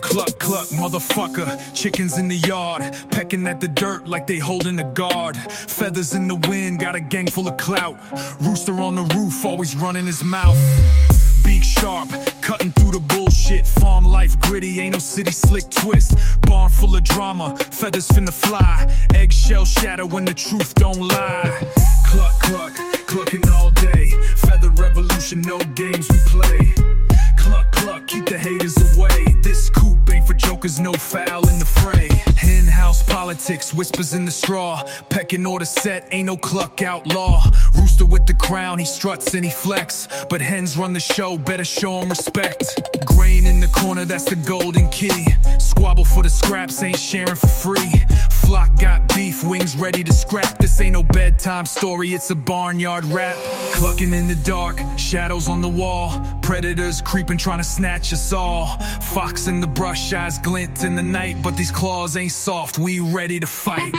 Cluck, cluck, motherfucker. Chickens in the yard, pecking at the dirt like they holding a guard. Feathers in the wind, got a gang full of clout. Rooster on the roof, always running his mouth. Beak sharp, cutting through the bullshit. Farm life gritty, ain't no city slick twist. Barn full of drama, feathers finna fly. Eggshell shatter when the truth don't lie. Cluck, cluck, clucking all day. Feather revolution, no games we play. Cluck, cluck, keep the haters away. This coop ain't for jokers, no foul in the fray. Hen house politics, whispers in the straw. Pecking order set, ain't no cluck outlaw. Rooster with the crown, he struts and he flex. But hens run the show, better show him respect. Grain in the corner, that's the golden key. Squabble for the scraps, ain't sharing for free. Flock got beef, wings ready to scrap. This ain't no bedtime story, it's a barnyard rap. Clucking in the dark, shadows on the wall. Predators creeping, trying to snatch us all. Fox in the brush, eyes glint in the night. But these claws ain't soft, we ready to fight.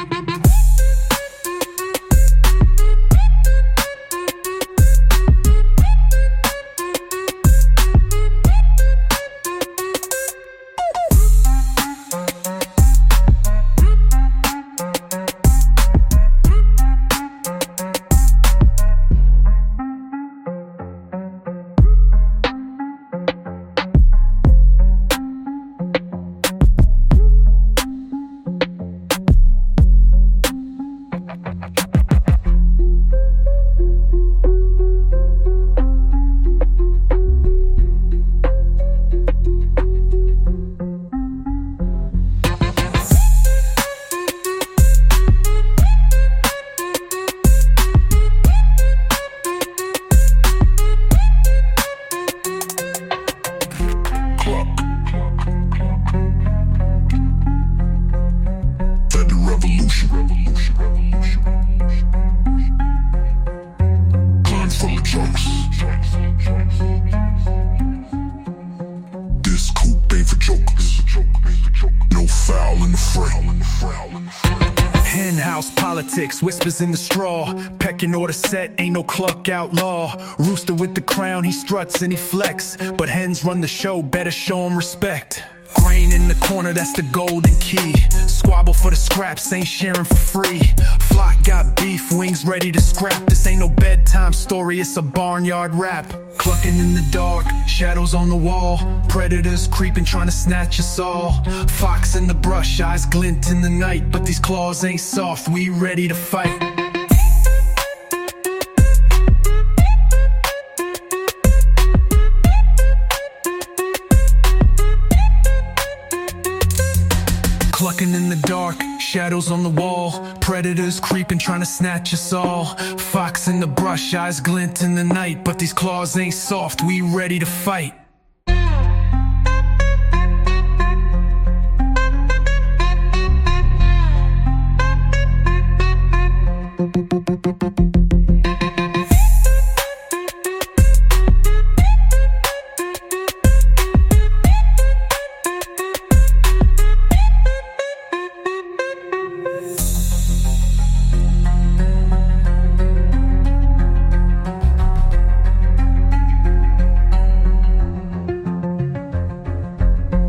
This coop ain't for jokers, no foul in the fray. Hen house politics, whispers in the straw. Pecking order set, ain't no cluck outlaw. Rooster with the crown, he struts and he flex. But hens run the show, better show him respect. Grain in the corner, that's the golden key. Squabble for the scraps, ain't sharing for free. Flock got beef, wings ready to scrap. This ain't no bedtime story, it's a barnyard rap. Clucking in the dark, shadows on the wall. Predators creeping, trying to snatch us all. Fox in the brush, eyes glint in the night. But these claws ain't soft, we ready to fight. Clucking in the dark, shadows on the wall. Predators creeping, trying to snatch us all. Fox in the brush, eyes glint in the night. But these claws ain't soft, we ready to fight.